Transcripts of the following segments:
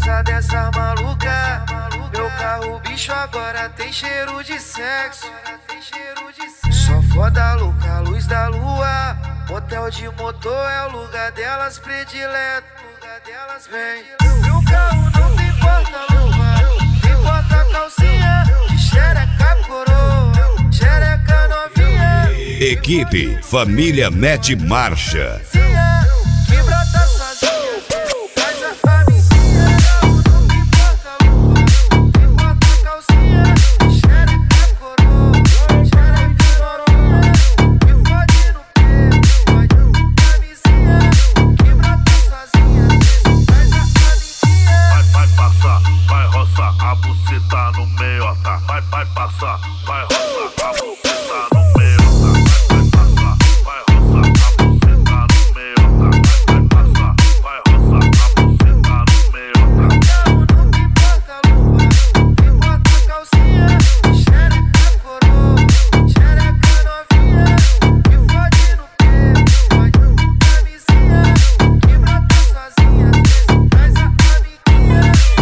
causa dessa maluca, meu carro bicho agora tem cheiro de sexo. Só foda louca, luz da lua, motel de motor é o lugar delas predileto. Vem, meu carro não tem porta-luva, tem porta-calcinha, de xereca coroa, xereca novinha. Equipe Família Mete Marcha. Que brota sozinha, faz a família. Não tem porta-luva, tem porta-calcinha, de xereca coroa, xereca novinha. Me fode no pé, fode no camisinha. Que brota sozinha, faz a família. Vai passar, vai roçar, a buceta no meiota. Vai passar, vai roçar, a buceta no meiota. Vai passar, vai roçar, a buceta no meiota. Vai passar, vai roçar, a buceta no meiota. Carro não tem porta-luva, tem porta-calcinha, xereca coroa, xereca novinha. Me fode no pé, fode no camisinha. Que brota sozinha, faz a amiguinha.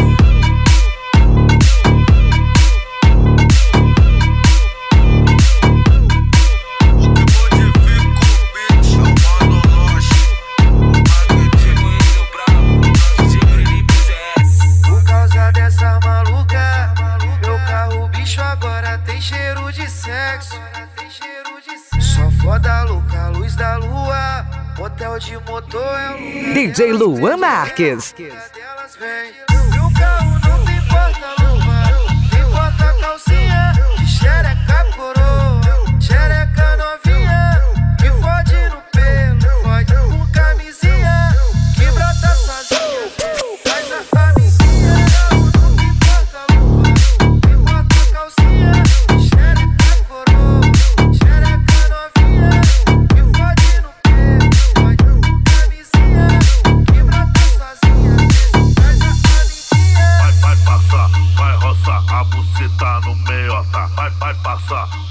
Por causa dessa maluca, meu carro bicho agora tem cheiro de sexo. Só foda louca, luz da lua, motel de motor é o lugar DJ Luan Marques. delas. Vem, meu carro não tem porta-luva, tem porta-calcinha, de xereca coroa, xereca novinha. Me fode no pelo, fode com camisinha. Que brota sozinha, faz a família. Carro não tem porta-luva, tem porta-calcinha, de xereca coroa, xereca novinha. Me fode no pelo, fode com camisinha. Que brota sozinha, faz a família. Vai passar, vai roçar, a buceta no meiota. Vai passar,